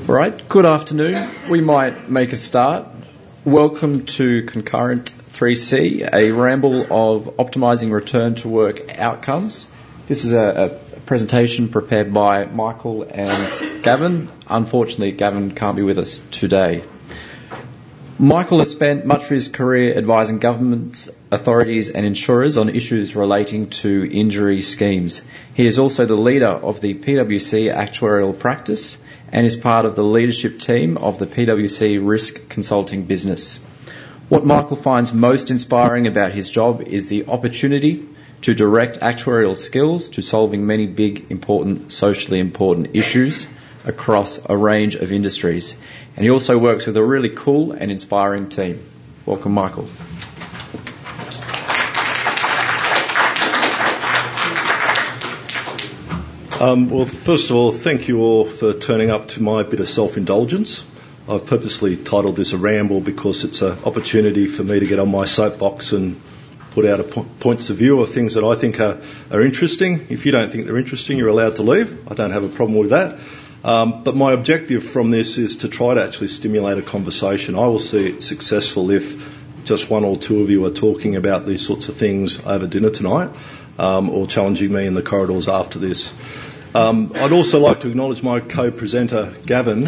All right, good afternoon. We might make a start. Welcome to Concurrent 3C, a ramble of optimising return to work outcomes. This is a presentation prepared by Michael and Gavin. Unfortunately, Gavin can't be with us today. Michael has spent much of his career advising governments, authorities and insurers on issues relating to injury schemes. He is also the leader of the PwC actuarial practice and is part of the leadership team of the PwC risk consulting business. What Michael finds most inspiring about his job is the opportunity to direct actuarial skills to solving many big, important, socially important issues across a range of industries. And he also works with a really cool and inspiring team. Welcome, Michael. Well, first of all, thank you all for turning up to my bit of self-indulgence. I've purposely titled this a ramble because it's an opportunity for me to get on my soapbox and put out points of view of things that I think are interesting. If you don't think they're interesting, you're allowed to leave. I don't have a problem with that. But my objective from this is to try to actually stimulate a conversation. I will see it successful if just one or two of you are talking about these sorts of things over dinner tonight, or challenging me in the corridors after this. I'd also like to acknowledge my co-presenter, Gavin,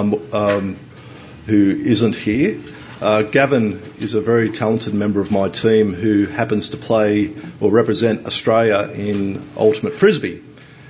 who isn't here. Gavin is a very talented member of my team who happens to play or represent Australia in ultimate frisbee.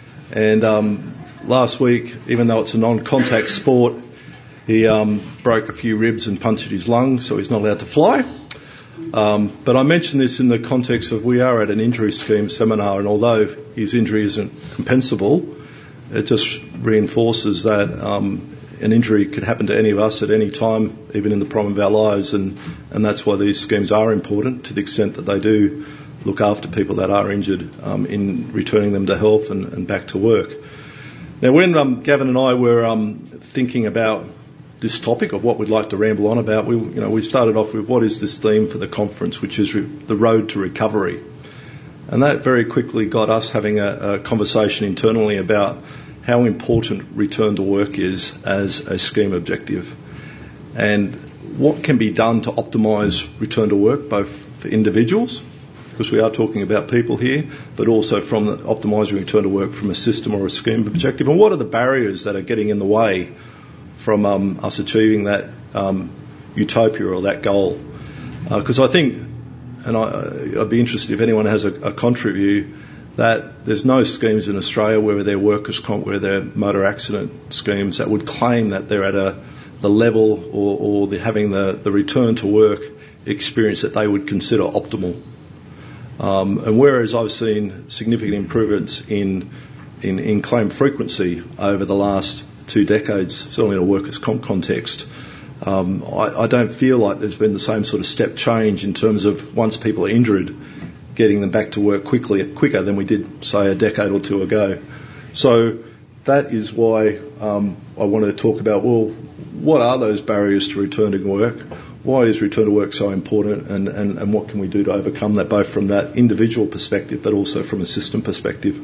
And last week, even though it's a non-contact sport, he broke a few ribs and punctured his lung, so he's not allowed to fly. But I mention this in the context of we are at an injury scheme seminar, and although his injury isn't compensable, it just reinforces that an injury could happen to any of us at any time, even in the prime of our lives, and that's why these schemes are important to the extent that they do look after people that are injured in returning them to health and back to work. Now, when Gavin and I were thinking about this topic of what we'd like to ramble on about, we started off with what is this theme for the conference, which is the road to recovery. And that very quickly got us having a conversation internally about how important return to work is as a scheme objective and what can be done to optimise return to work, both for individuals, because we are talking about people here, but also from the optimising return to work from a system or a scheme objective, and what are the barriers that are getting in the way from us achieving that utopia or that goal. Because I think, and I'd be interested if anyone has a contrary view, that there's no schemes in Australia, whether they're workers' comp, whether they're motor accident schemes, that would claim that they're at the level or having the return to work experience that they would consider optimal. And whereas I've seen significant improvements in claim frequency over the last 2 decades, certainly in a workers' comp context, I don't feel like there's been the same sort of step change in terms of once people are injured, getting them back to work quicker than we did, say, a decade or two ago. So that is why I want to talk about, well, what are those barriers to returning to work? Why is return to work so important, and what can we do to overcome that, both from that individual perspective but also from a system perspective?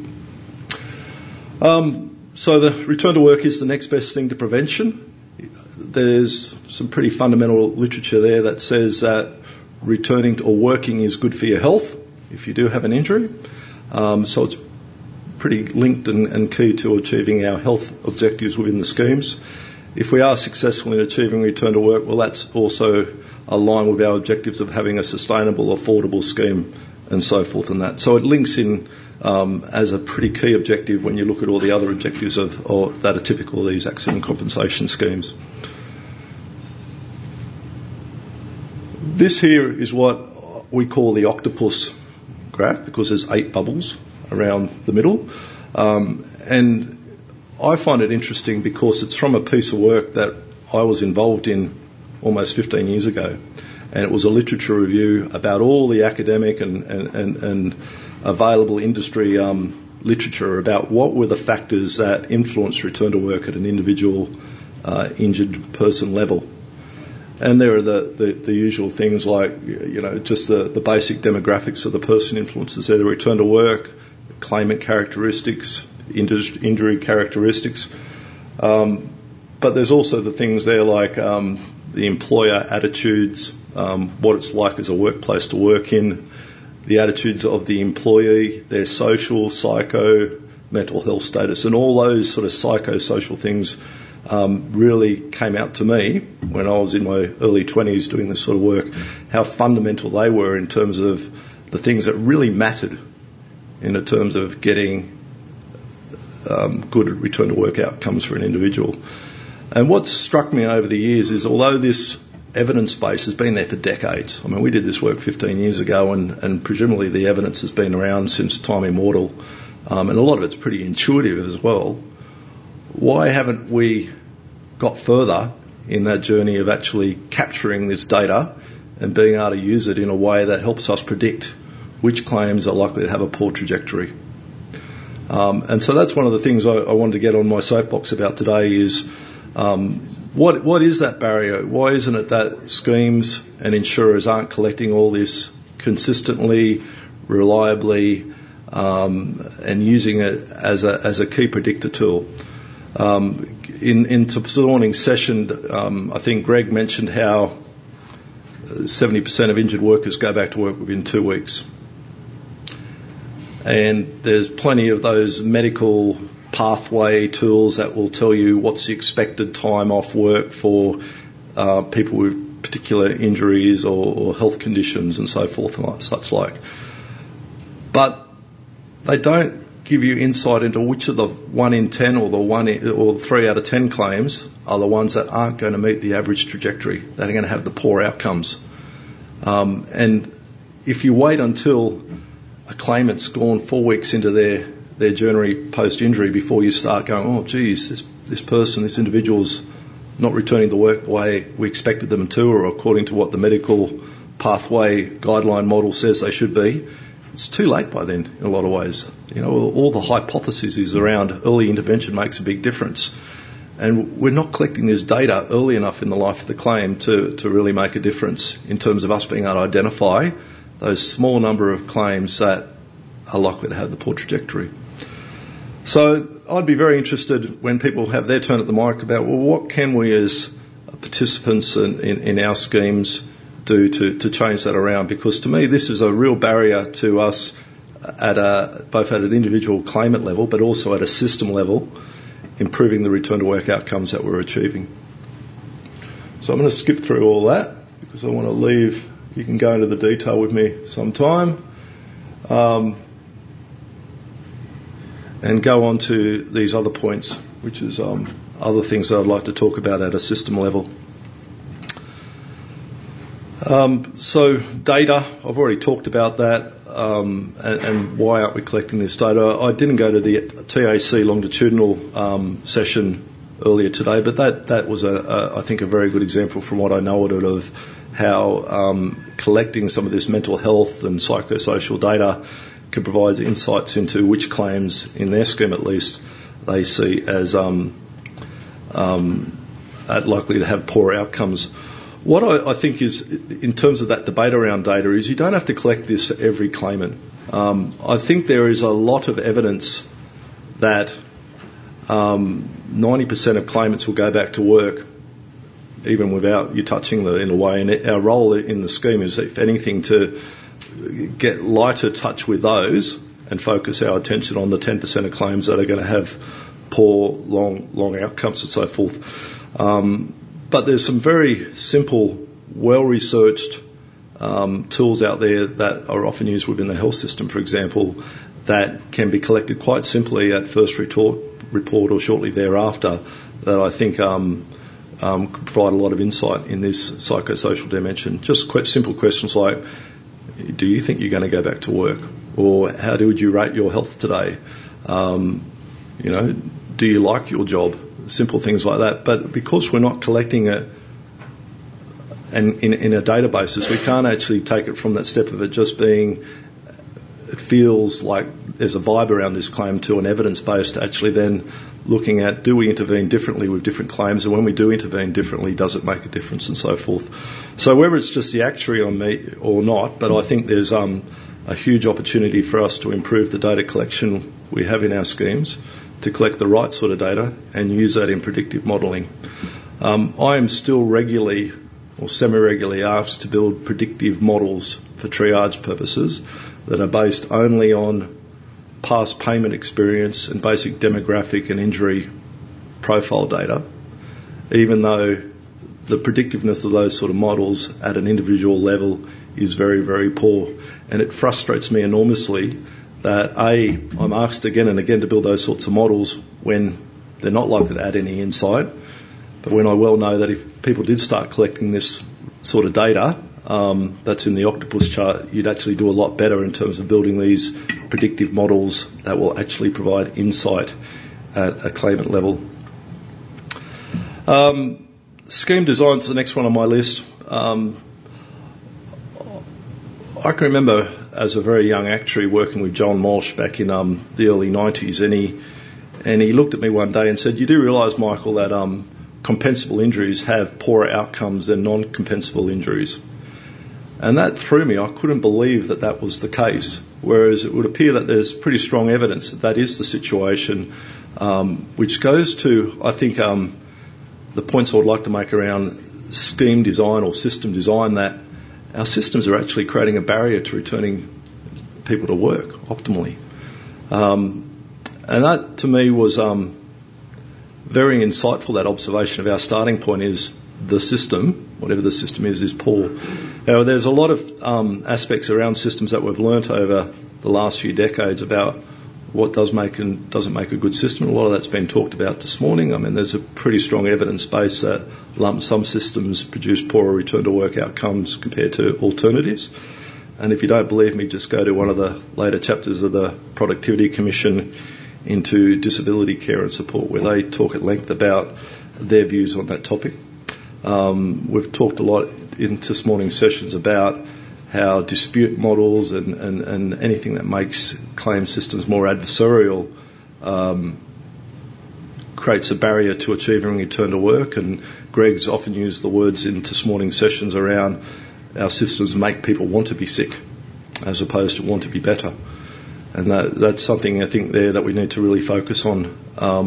So the return to work is the next best thing to prevention. There's some pretty fundamental literature there that says that returning to or working is good for your health if you do have an injury. So it's pretty linked and key to achieving our health objectives within the schemes. If we are successful in achieving return to work, well, that's also aligned with our objectives of having a sustainable, affordable scheme and so forth and that. So it links in as a pretty key objective when you look at all the other objectives that are typical of these accident compensation schemes. This here is what we call the octopus graph, because there's 8 bubbles around the middle. And I find it interesting because it's from a piece of work that I was involved in almost 15 years ago. And it was a literature review about all the academic and available industry literature about what were the factors that influenced return to work at an individual injured person level. And there are the usual things like, just the basic demographics of the person influences there, the return to work, claimant characteristics, injury characteristics. But But there's also the things there like the employer attitudes, what it's like as a workplace to work in, the attitudes of the employee, their social, psycho, mental health status, and all those sort of psychosocial things really came out to me when I was in my early 20s doing this sort of work, how fundamental they were in terms of the things that really mattered in terms of getting good return to work outcomes for an individual. And what's struck me over the years is although this evidence base has been there for decades, I mean, we did this work 15 years ago and presumably the evidence has been around since time immemorial, and a lot of it's pretty intuitive as well. Why haven't we got further in that journey of actually capturing this data and being able to use it in a way that helps us predict which claims are likely to have a poor trajectory? And so that's one of the things I wanted to get on my soapbox about today is what is that barrier? Why isn't it that schemes and insurers aren't collecting all this consistently, reliably, and using it as a key predictor tool? In this morning's session, I think Greg mentioned how 70% of injured workers go back to work within 2 weeks. And there's plenty of those medical pathway tools that will tell you what's the expected time off work for people with particular injuries or health conditions and so forth and such like. But they don't give you insight into which of the 1 in 10 or 3 out of 10 claims are the ones that aren't going to meet the average trajectory, that are going to have the poor outcomes. And if you wait until a claimant's gone 4 weeks into their journey post-injury before you start going, oh, geez, this individual's not returning to work the way we expected them to or according to what the medical pathway guideline model says they should be, it's too late by then in a lot of ways. You know, all the hypotheses around early intervention makes a big difference. And we're not collecting this data early enough in the life of the claim to really make a difference in terms of us being able to identify those small number of claims that are likely to have the poor trajectory. So I'd be very interested when people have their turn at the mic about, well, what can we as participants in our schemes do to change that around? Because to me, this is a real barrier to us both at an individual claimant level, but also at a system level, improving the return to work outcomes that we're achieving. So I'm going to skip through all that because I want to leave. You can go into the detail with me sometime. And go on to these other points, which is other things that I'd like to talk about at a system level. So data, I've already talked about that, and why aren't we collecting this data? I didn't go to the TAC longitudinal session earlier today, but that was I think a very good example from what I know of how collecting some of this mental health and psychosocial data can provide insights into which claims, in their scheme at least, they see as likely to have poor outcomes. What I think is, in terms of that debate around data, is you don't have to collect this for every claimant. I think there is a lot of evidence that 90% of claimants will go back to work even without you touching them in a way. And our role in the scheme is, if anything, to get lighter touch with those and focus our attention on the 10% of claims that are going to have poor, long outcomes and so forth. But there's some very simple, well-researched tools out there that are often used within the health system, for example, that can be collected quite simply at first report or shortly thereafter, that I think could provide a lot of insight in this psychosocial dimension. Just simple questions like, do you think you're going to go back to work? Or how would you rate your health today? Do you like your job? Simple things like that. But because we're not collecting it and in a database, we can't actually take it from that step of it just being, it feels like there's a vibe around this claim, to an evidence-based, actually then looking at, do we intervene differently with different claims, and when we do intervene differently, does it make a difference, and so forth. So whether it's just the actuary on me or not, but I think there's a huge opportunity for us to improve the data collection we have in our schemes, to collect the right sort of data and use that in predictive modelling. I am still regularly or semi-regularly asked to build predictive models for triage purposes that are based only on past payment experience and basic demographic and injury profile data, even though the predictiveness of those sort of models at an individual level is very, very poor. And it frustrates me enormously that I'm asked again and again to build those sorts of models when they're not likely to add any insight, but when I well know that if people did start collecting this sort of data, that's in the octopus chart, you'd actually do a lot better in terms of building these predictive models that will actually provide insight at a claimant level. Scheme design is the next one on my list. I can remember as a very young actuary working with John Walsh back in the early 90s, and he looked at me one day and said, "You do realise, Michael, that compensable injuries have poorer outcomes than non-compensable injuries?" And that threw me. I couldn't believe that that was the case, whereas it would appear that there's pretty strong evidence that that is the situation, which goes to, I think, the points I would like to make around scheme design or system design, that our systems are actually creating a barrier to returning people to work optimally. And that, to me, was very insightful, that observation of our starting point is the system, whatever the system is poor. Now, there's a lot of aspects around systems that we've learnt over the last few decades about what does make and doesn't make a good system. A lot of that's been talked about this morning. I mean, there's a pretty strong evidence base that lump sum systems produce poorer return to work outcomes compared to alternatives. And if you don't believe me, just go to one of the later chapters of the Productivity Commission into disability care and support, where they talk at length about their views on that topic. We've talked a lot in this morning's sessions about how dispute models and anything that makes claim systems more adversarial creates a barrier to achieving return to work. And Greg's often used the words in this morning's sessions around our systems make people want to be sick as opposed to want to be better. And that's something I think there that we need to really focus on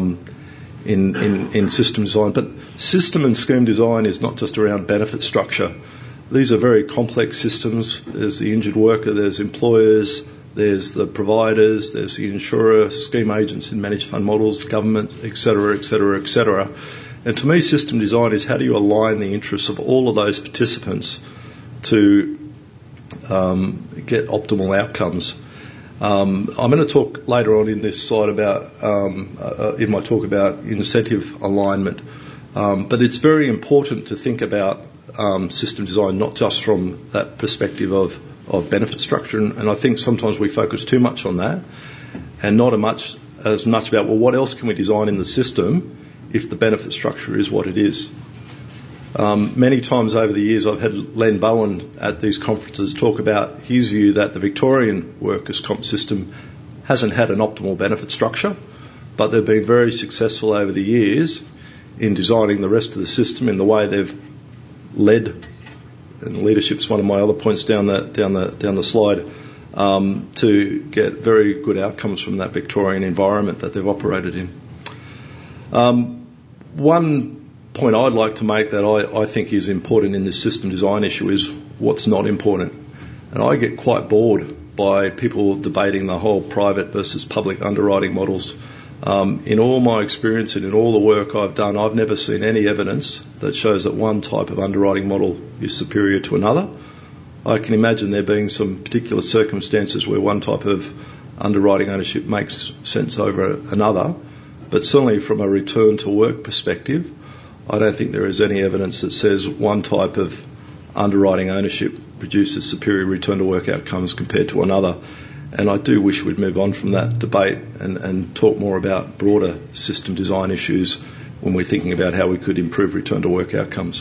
in system design. But system and scheme design is not just around benefit structure. These are very complex systems. There's the injured worker, there's employers, there's the providers, there's the insurer, scheme agents in managed fund models, government, etc., etc., etc. And to me, system design is how do you align the interests of all of those participants to get optimal outcomes. I'm going to talk later on in this slide about, in my talk about incentive alignment, but it's very important to think about system design not just from that perspective of benefit structure, and I think sometimes we focus too much on that and not as much about, well, what else can we design in the system if the benefit structure is what it is. Many times over the years I've had Len Bowen at these conferences talk about his view that the Victorian workers' comp system hasn't had an optimal benefit structure, but they've been very successful over the years in designing the rest of the system in the way they've led, and leadership's one of my other points down the slide, to get very good outcomes from that Victorian environment that they've operated in. One point I'd like to make that I think is important in this system design issue is what's not important. And I get quite bored by people debating the whole private versus public underwriting models. In all my experience and in all the work I've done, I've never seen any evidence that shows that one type of underwriting model is superior to another. I can imagine there being some particular circumstances where one type of underwriting ownership makes sense over another, but certainly from a return to work perspective, I don't think there is any evidence that says one type of underwriting ownership produces superior return to work outcomes compared to another. And I do wish we'd move on from that debate and talk more about broader system design issues when we're thinking about how we could improve return to work outcomes.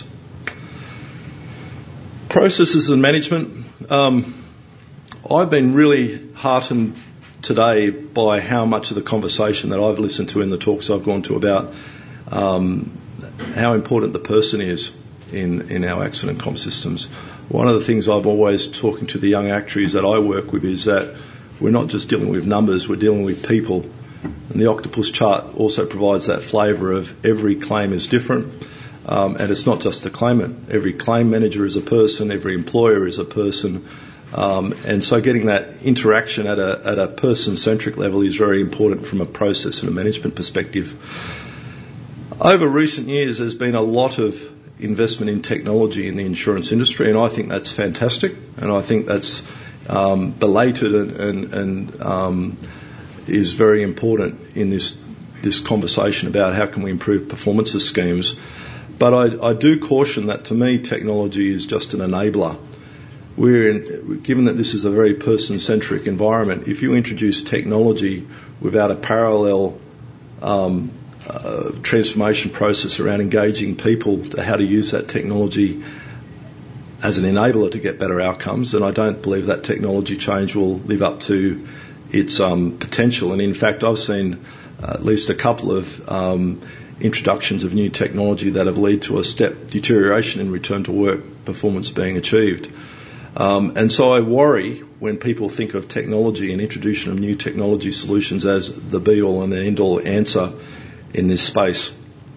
Processes and management. I've been really heartened today by how much of the conversation that I've listened to in the talks I've gone to about how important the person is. in our accident comp systems. One of the things I'm always talking to the young actuaries that I work with is that we're not just dealing with numbers, we're dealing with people. And the Octopus chart also provides that flavour of every claim is different, and it's not just the claimant. Every claim manager is a person, every employer is a person, and so getting that interaction at a person-centric level is very important from a process and a management perspective. Over recent years, there's been a lot of investment in technology in the insurance industry, and I think that's fantastic, and I think that's belated and is very important in this conversation about how can we improve performance of schemes. But I do caution that, to me, technology is just an enabler. Given that this is a very person-centric environment, if you introduce technology without a parallel transformation process around engaging people to how to use that technology as an enabler to get better outcomes, then I don't believe that technology change will live up to its potential. And in fact, I've seen at least a couple of introductions of new technology that have led to a step deterioration in return to work performance being achieved. And so I worry when people think of technology and introduction of new technology solutions as the be-all and the end-all answer in this space.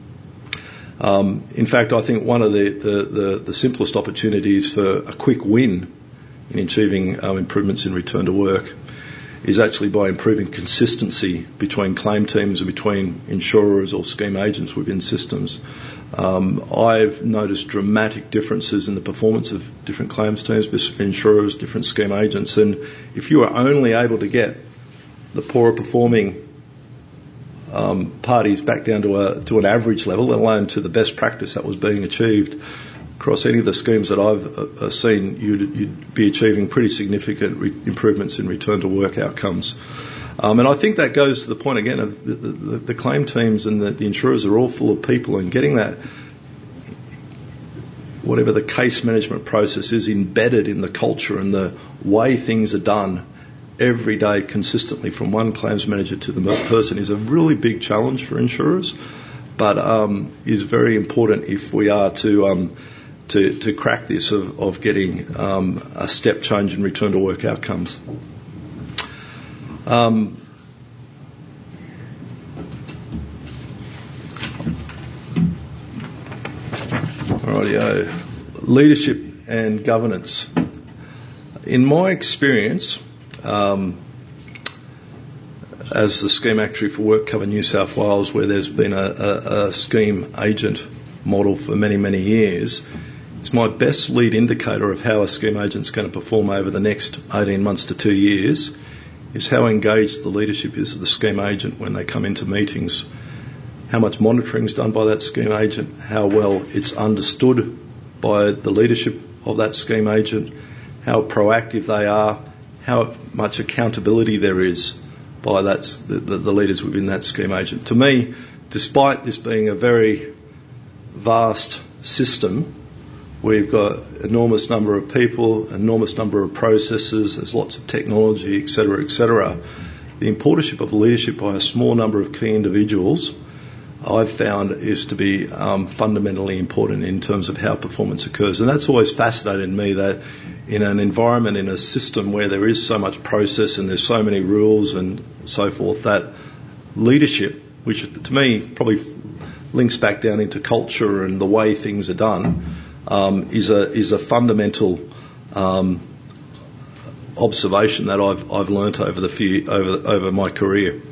In fact, I think one of the simplest opportunities for a quick win in achieving improvements in return to work is actually by improving consistency between claim teams and between insurers or scheme agents within systems. I've noticed dramatic differences in the performance of different claims teams, different insurers, different scheme agents, and if you are only able to get the poorer performing parties back down to an average level, let alone to the best practice that was being achieved across any of the schemes that I've seen, you'd be achieving pretty significant improvements in return to work outcomes. And I think that goes to the point again of the claim teams and the insurers are all full of people, and getting that, whatever the case management process is, embedded in the culture and the way things are done every day consistently from one claims manager to the person is a really big challenge for insurers, but is very important if we are to crack this of getting a step change in return to work outcomes. Rightio. Leadership and governance. In my experience, as the Scheme Actuary for WorkCover New South Wales, where there's been a scheme agent model for many, many years, it's my best lead indicator of how a scheme agent's going to perform over the next 18 months to 2 years is how engaged the leadership is of the scheme agent when they come into meetings, how much monitoring is done by that scheme agent, how well it's understood by the leadership of that scheme agent, how proactive they are, how much accountability there is by the leaders within that scheme agent. To me, despite this being a very vast system, we've got enormous number of people, enormous number of processes, there's lots of technology, etc., etc. The importance of leadership by a small number of key individuals, I've found, is to be fundamentally important in terms of how performance occurs. And that's always fascinated me, that in an environment, in a system where there is so much process and there's so many rules and so forth, that leadership, which to me probably links back down into culture and the way things are done, is a fundamental observation that I've learnt over my career.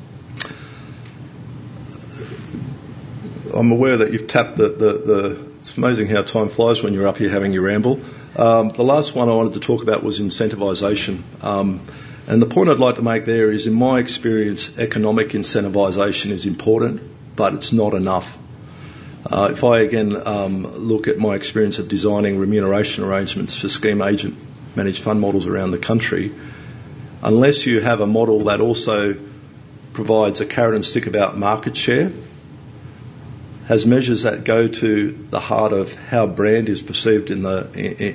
I'm aware that you've tapped it's amazing how time flies when you're up here having your ramble. The last one I wanted to talk about was incentivisation. And the point I'd like to make there is, in my experience, economic incentivisation is important, but it's not enough. If I again look at my experience of designing remuneration arrangements for scheme agent managed fund models around the country, unless you have a model that also provides a carrot and stick about market share, has measures that go to the heart of how brand is perceived in the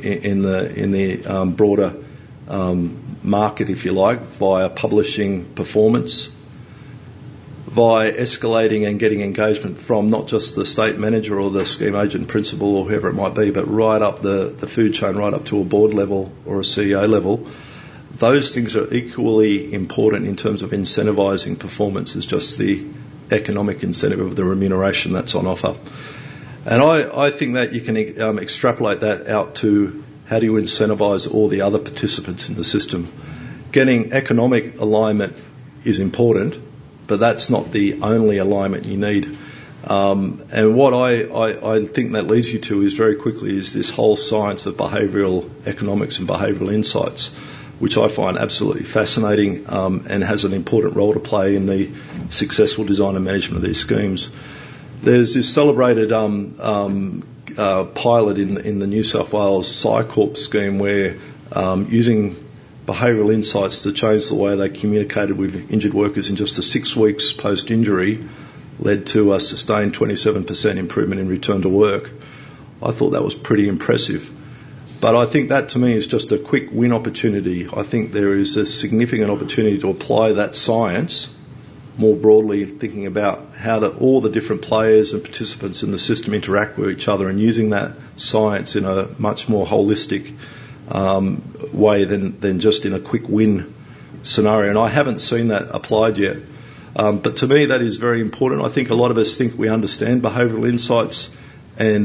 broader market, if you like, via publishing performance, by escalating and getting engagement from not just the state manager or the scheme agent principal or whoever it might be, but right up the food chain, right up to a board level or a CEO level. Those things are equally important in terms of incentivising performance as just the economic incentive of the remuneration that's on offer. And I think that you can extrapolate that out to how do you incentivise all the other participants in the system. Getting economic alignment is important, but that's not the only alignment you need. And what I think that leads you to is very quickly is this whole science of behavioural economics and behavioural insights, which I find absolutely fascinating and has an important role to play in the successful design and management of these schemes. There's this celebrated pilot in the New South Wales PsyCorp scheme where using behavioural insights to change the way they communicated with injured workers in just the 6 weeks post-injury led to a sustained 27% improvement in return to work. I thought that was pretty impressive. But I think that to me is just a quick win opportunity. I think there is a significant opportunity to apply that science more broadly, thinking about how all the different players and participants in the system interact with each other and using that science in a much more holistic way than just in a quick win scenario. And I haven't seen that applied yet. But to me, that is very important. I think a lot of us think we understand behavioural insights and,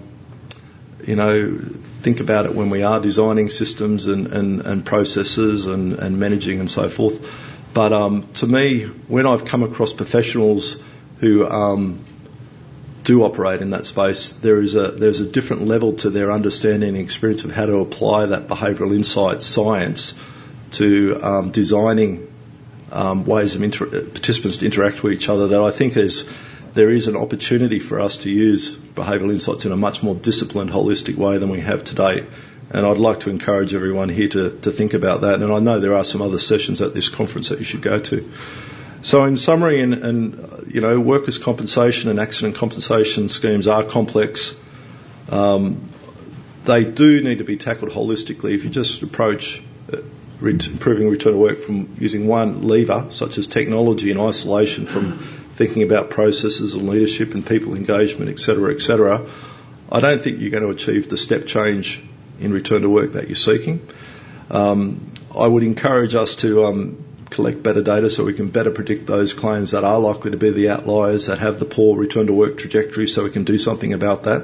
think about it when we are designing systems and processes and managing and so forth. But to me, when I've come across professionals who do operate in that space, there's a different level to their understanding and experience of how to apply that behavioural insight science to designing ways of participants to interact with each other that I think there is an opportunity for us to use behavioural insights in a much more disciplined, holistic way than we have today. And I'd like to encourage everyone here to think about that. And I know there are some other sessions at this conference that you should go to. So in summary, workers' compensation and accident compensation schemes are complex. They do need to be tackled holistically. If you just approach improving return to work from using one lever, such as technology, in isolation from thinking about processes and leadership and people engagement, etc., I don't think you're going to achieve the step change in return to work that you're seeking. I would encourage us to collect better data so we can better predict those claims that are likely to be the outliers, that have the poor return to work trajectory, so we can do something about that.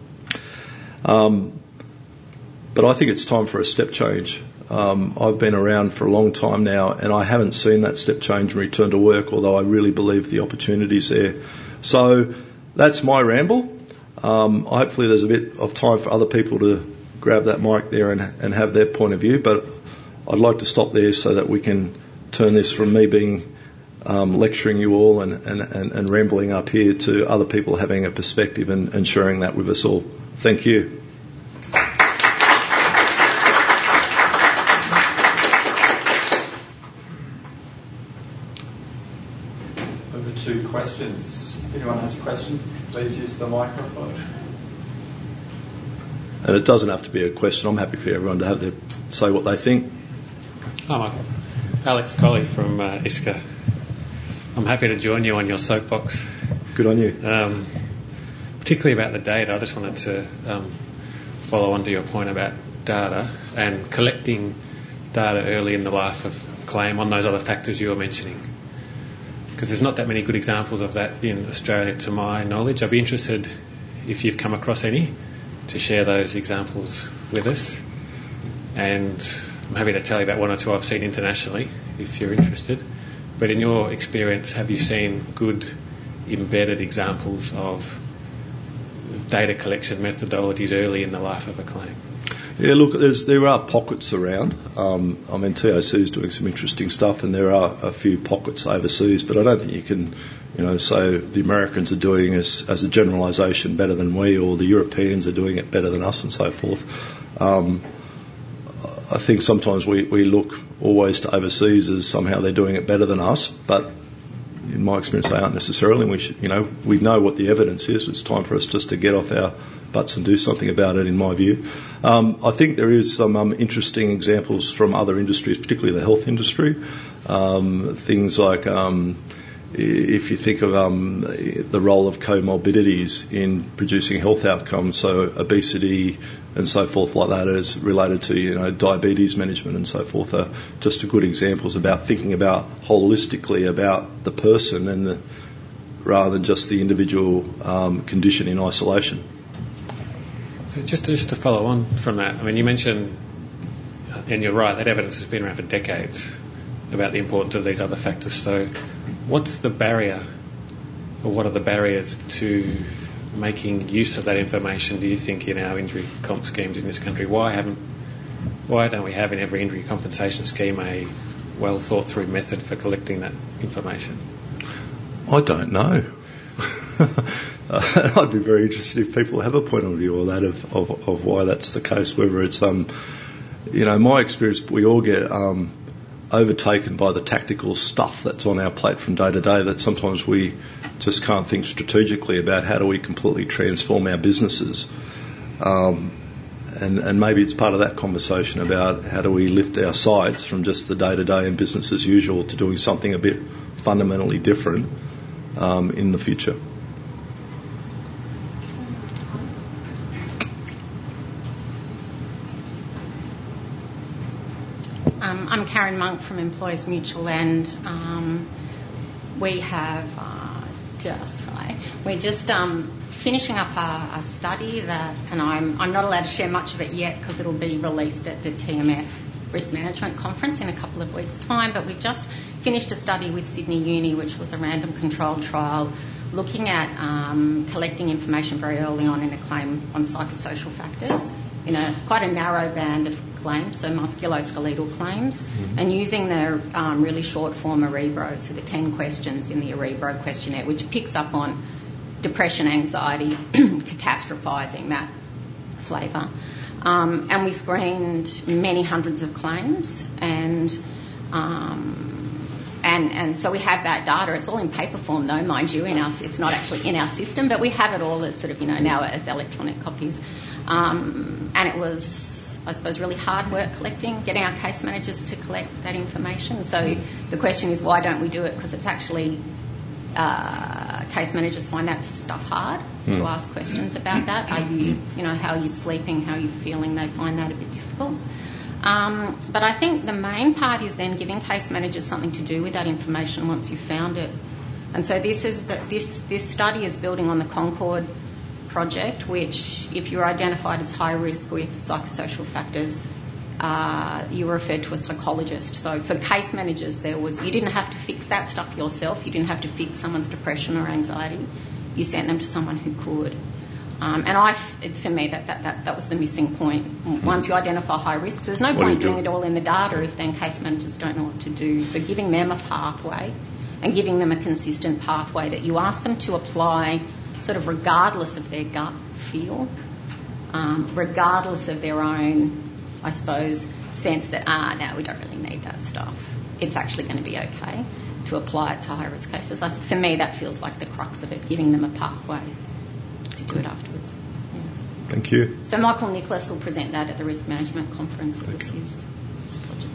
But I think it's time for a step change. I've been around for a long time now and I haven't seen that step change in return to work, although I really believe the opportunity's there. So that's my ramble. Hopefully there's a bit of time for other people to grab that mic there and have their point of view, but I'd like to stop there so that we can turn this from me being lecturing you all and rambling up here to other people having a perspective and sharing that with us all. Thank you. Over to questions. If anyone has a question, please use the microphone. And it doesn't have to be a question. I'm happy for everyone to say what they think. Hi, Michael. Alex Colley from ISCA. I'm happy to join you on your soapbox. Good on you. Particularly about the data, I just wanted to follow on to your point about data and collecting data early in the life of a claim on those other factors you were mentioning. Because there's not that many good examples of that in Australia to my knowledge. I'd be interested if you've come across any to share those examples with us. And I'm happy to tell you about one or two I've seen internationally, if you're interested. But in your experience, have you seen good embedded examples of data collection methodologies early in the life of a claim? Yeah, look, there are pockets around. TOC is doing some interesting stuff, and there are a few pockets overseas, but I don't think you can, say the Americans are doing this as a generalisation better than we, or the Europeans are doing it better than us, and so forth. I think sometimes we look always to overseas as somehow they're doing it better than us, but in my experience they aren't necessarily. We know what the evidence is. It's time for us just to get off our butts and do something about it, in my view. I think there is some interesting examples from other industries, particularly the health industry. Things like if you think of the role of comorbidities in producing health outcomes, so obesity and so forth like that is related to diabetes management and so forth, are just good examples about thinking about holistically about the person and rather than just the individual condition in isolation. So just to follow on from that, I mean, you mentioned, and you're right, that evidence has been around for decades about the importance of these other factors. So what's the barrier, or what are the barriers to making use of that information, do you think, in our injury comp schemes in this country? Why don't we have in every injury compensation scheme a well thought through method for collecting that information? I don't know. I'd be very interested if people have a point of view on that of why that's the case, whether it's my experience, we all get overtaken by the tactical stuff that's on our plate from day to day, that sometimes we just can't think strategically about how do we completely transform our businesses. And maybe it's part of that conversation about how do we lift our sights from just the day-to-day and business as usual to doing something a bit fundamentally different in the future. I'm Karen Monk from Employers Mutual, and we have we're just finishing up a study that, and I'm not allowed to share much of it yet because it'll be released at the TMF Risk Management Conference in a couple of weeks' time, but we've just finished a study with Sydney Uni, which was a random controlled trial looking at collecting information very early on in a claim on psychosocial factors in quite a narrow band of claims, so musculoskeletal claims, and using the really short form AREBRO, so the 10 questions in the AREBRO questionnaire, which picks up on depression, anxiety, catastrophising, that flavour. And we screened many hundreds of claims, and so we have that data. It's all in paper form, though, mind you. It's not actually in our system, but we have it all as sort of now as electronic copies. And it was, I suppose, really hard work getting our case managers to collect that information. So the question is, why don't we do it? Because it's actually case managers find that stuff hard to ask questions about that. Are you, how are you sleeping? How are you feeling? They find that a bit difficult. But I think the main part is then giving case managers something to do with that information once you've found it. And so this study is building on the Concord project, which if you're identified as high risk with psychosocial factors, you were referred to a psychologist. So for case managers, you didn't have to fix that stuff yourself. You didn't have to fix someone's depression or anxiety. You sent them to someone who could. For me, that was the missing point. Once you identify high risk, there's no point doing it all in the data if then case managers don't know what to do. So giving them a pathway and giving them a consistent pathway that you ask them to apply sort of regardless of their gut feel, regardless of their own, I suppose, sense that, no, we don't really need that stuff. It's actually going to be okay to apply it to high-risk cases. For me, that feels like the crux of it, giving them a pathway to do it afterwards. Yeah. Thank you. So Michael Nicholas will present that at the Risk Management Conference. It was his project.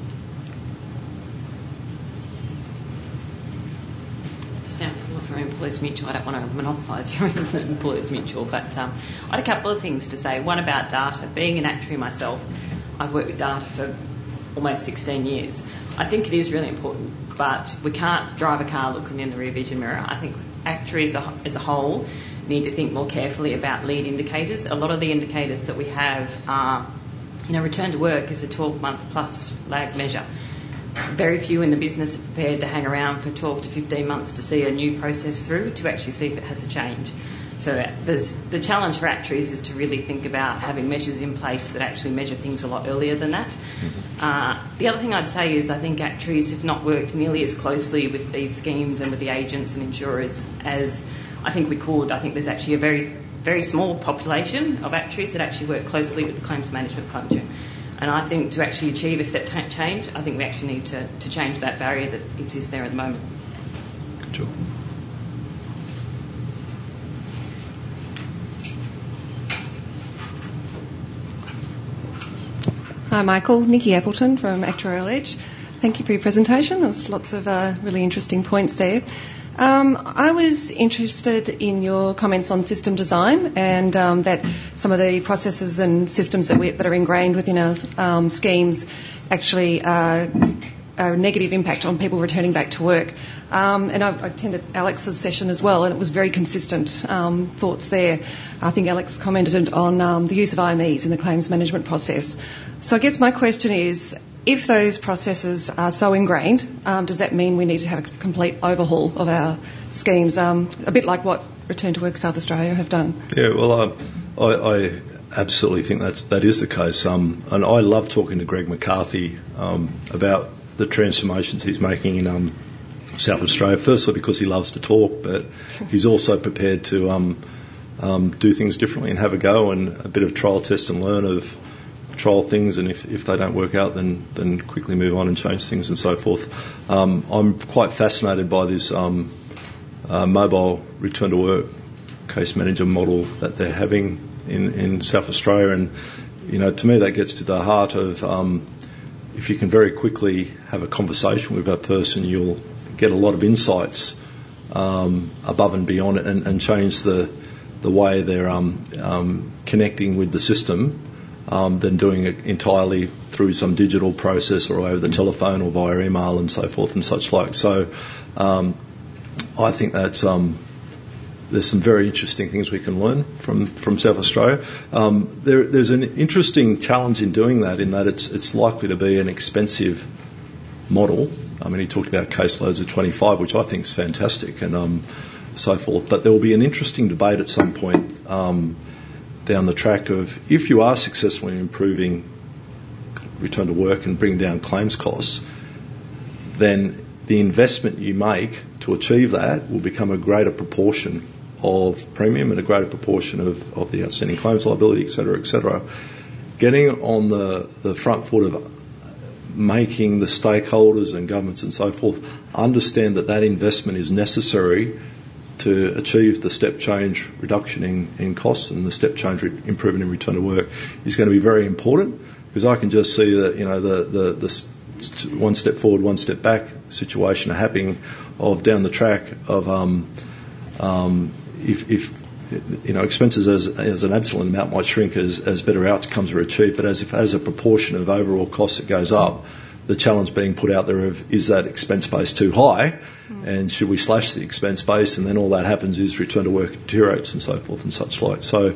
Sam from Employers Mutual. I don't want to monopolise your Employers Mutual, but I had a couple of things to say. One about data. Being an actuary myself, I've worked with data for almost 16 years. I think it is really important, but we can't drive a car looking in the rear vision mirror. I think actuaries as a whole need to think more carefully about lead indicators. A lot of the indicators that we have are, return to work is a 12-month plus lag measure. Very few in the business are prepared to hang around for 12 to 15 months to see a new process through to actually see if it has a change. So the challenge for actuaries is to really think about having measures in place that actually measure things a lot earlier than that. The other thing I'd say is I think actuaries have not worked nearly as closely with these schemes and with the agents and insurers as I think we could. I think there's actually a very, very small population of actuaries that actually work closely with the claims management function. And I think to actually achieve a step change, I think we actually need to change that barrier that exists there at the moment. Good job. Hi Michael, Nikki Appleton from Actuarial Edge. Thank you for your presentation. There was lots of really interesting points there. I was interested in your comments on system design and that some of the processes and systems that are ingrained within our schemes actually are a negative impact on people returning back to work. And I attended Alex's session as well, and it was very consistent thoughts there. I think Alex commented on the use of IMEs in the claims management process. So I guess my question is, if those processes are so ingrained, does that mean we need to have a complete overhaul of our schemes, a bit like what Return to Work South Australia have done? Yeah, well, I absolutely think that is the case. And I love talking to Greg McCarthy about the transformations he's making in South Australia, firstly because he loves to talk, but he's also prepared to do things differently and have a go and a bit of trial, test and learn of trial things, and if they don't work out, then quickly move on and change things and so forth. I'm quite fascinated by this mobile return to work case manager model that they're having in South Australia, and to me that gets to the heart of if you can very quickly have a conversation with a person, you'll get a lot of insights above and beyond it, and change the way they're connecting with the system than doing it entirely through some digital process or over the telephone or via email and so forth and such like. So I think that's there's some very interesting things we can learn from South Australia. There's an interesting challenge in doing that, in that it's likely to be an expensive model. I mean, he talked about caseloads of 25, which I think is fantastic, and so forth. But there will be an interesting debate at some point down the track of, if you are successful in improving return to work and bring down claims costs, then the investment you make to achieve that will become a greater proportion of premium and a greater proportion of the outstanding claims liability, et cetera, et cetera. Getting on the front foot of making the stakeholders and governments and so forth understand that investment is necessary to achieve the step change reduction in costs and the step change improvement in return to work is going to be very important, because I can just see that the one step forward, one step back situation happening of down the track of if expenses as an absolute amount might shrink as better outcomes are achieved, but as a proportion of overall costs it goes up, the challenge being put out there of, is that expense base too high, and should we slash the expense base, and then all that happens is return to work deteriorates and so forth and such like. So,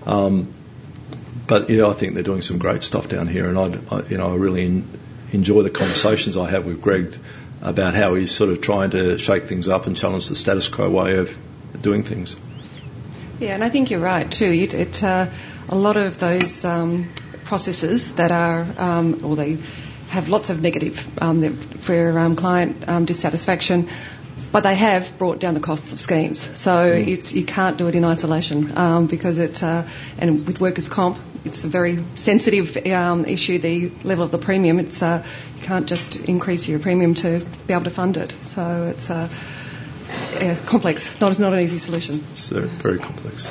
but I think they're doing some great stuff down here, and I really enjoy the conversations I have with Greg about how he's sort of trying to shake things up and challenge the status quo way of doing things. Yeah, and I think you're right too. A lot of those processes that are, or they have lots of negative for client dissatisfaction, but they have brought down the costs of schemes. So you can't do it in isolation because and with workers' comp, it's a very sensitive issue, the level of the premium. You can't just increase your premium to be able to fund it. So it's complex, not an easy solution. It's very complex.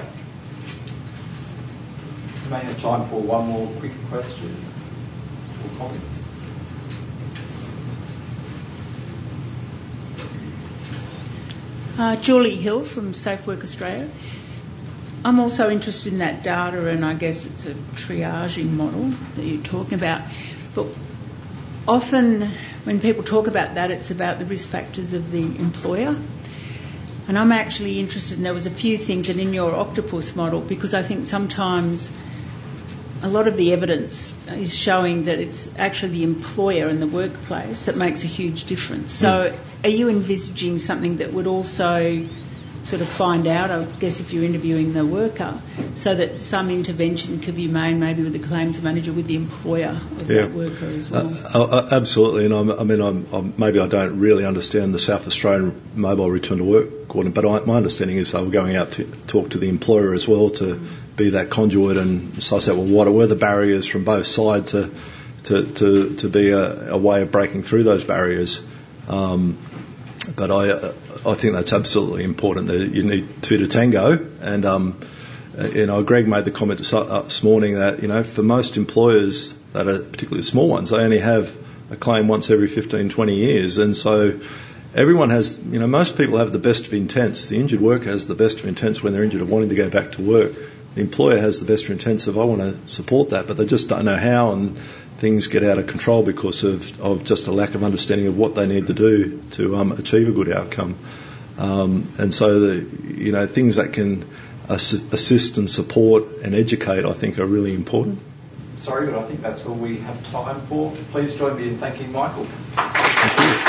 We may have time for one more quick question or comment. Julie Hill from Safe Work Australia. I'm also interested in that data, and I guess it's a triaging model that you're talking about. But often when people talk about that, it's about the risk factors of the employer. And I'm actually interested, and there was a few things in your octopus model, because I think sometimes a lot of the evidence is showing that it's actually the employer in the workplace that makes a huge difference. So are you envisaging something that would also sort of find out, I guess, if you're interviewing the worker, so that some intervention could be made maybe with the claims manager, with the employer of that worker as well? Absolutely. And maybe I don't really understand the South Australian mobile return to work coordinator, but my understanding is they were going out to talk to the employer as well to be that conduit and suss out, well, what were the barriers from both sides to be a way of breaking through those barriers. But I think that's absolutely important. That you need two to tango. And Greg made the comment this morning that for most employers that are particularly small ones, they only have a claim once every 15, 20 years, and so everyone has, most people have the best of intents. The injured worker has the best of intents when they're injured of wanting to go back to work. The employer has the best of intents of, I want to support that, but they just don't know how, and things get out of control because of just a lack of understanding of what they need to do to achieve a good outcome. And so, things that can assist and support and educate, I think, are really important. Sorry, but I think that's all we have time for. Please join me in thanking Michael. Thank you.